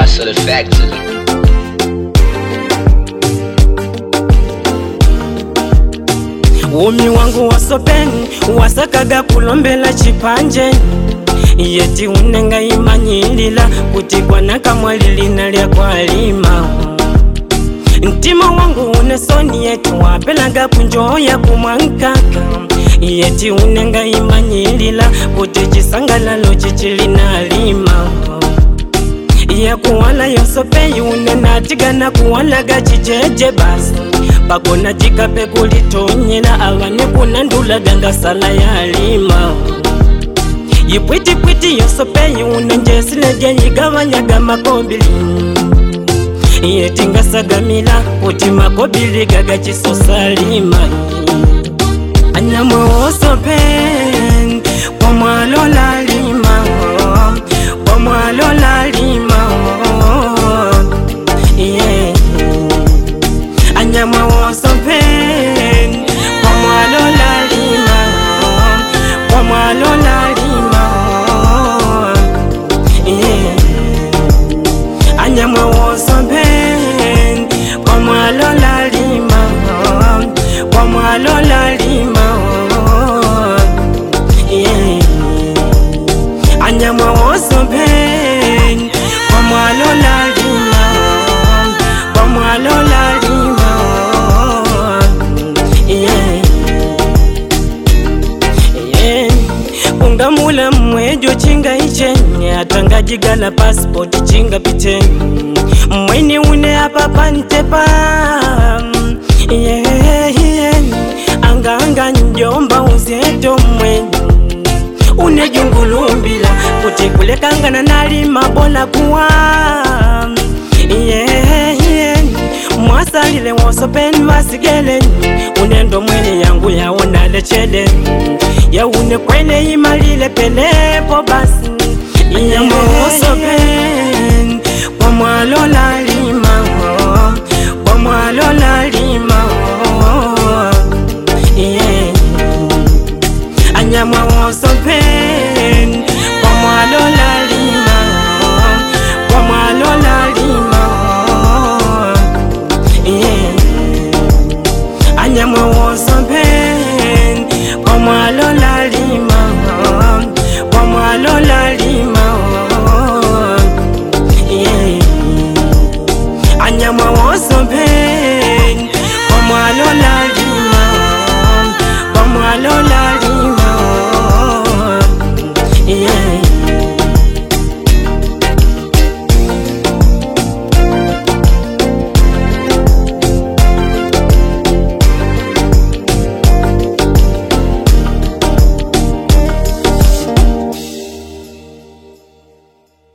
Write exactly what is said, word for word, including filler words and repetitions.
Hustle Factory. Umi wangu wasopeni wasakaga kulombela chipanje yeti unenga imanyilila kutikwa na kamwalilina lya kwalima. Ntima wangu unesoni yetu wapelaga kunjoya kumwankaka yeti unenga imanyilila kutichisangala chichilina lima. Ya kuwala yosopeyi unenatigana kuwalaga chijeje basi bakona jikape kulitonyela avane kunandula ganga sala ya lima. Yipwiti pwiti yosopeyi unenjesileje yigavanyaga makobili yetinga sagamila kuti makobili gaga chisosa lima. Anyamwe wosopen kwa mwalo la lima, kwa mwalo la lima, yeah. Anyamwe wosopen kwa mwalo la lima, kwa mwalo la lima, yeah. Anyamwe wosopen kwa mwalo la lima, kwa mwalo la lima, yeah. Anyamwe wosopen kwa mwalo la lima, kwa mwalo la lima, yeah. Yeah. Ungamula mwejo chinga ichenye atangajigala passport chinga piteni mweni une hapa pantepa, yeah, yeah. Anga anga njomba uzeto mweni unejungulumbila kuti kulekangana nalima bola kuwa, yeah, yeah. Mwasalile wosopeni masigele unendo mwene yangu yaona lechele ya une kwene imalile pelepo basi. Anyamwe wosopen kwa mwalo la lima, kwa mwalo la lima, yeah. Anyamwe wosopen kwa mwalo la lima, kwa mwalo la lima, yeah. Anyamwe wosopen kwa mwalo la lima, kwa mwalo la lima, yeah. Anyamwe wosopen kwa mwalo la lima, kwa mwalo la lima, yeah.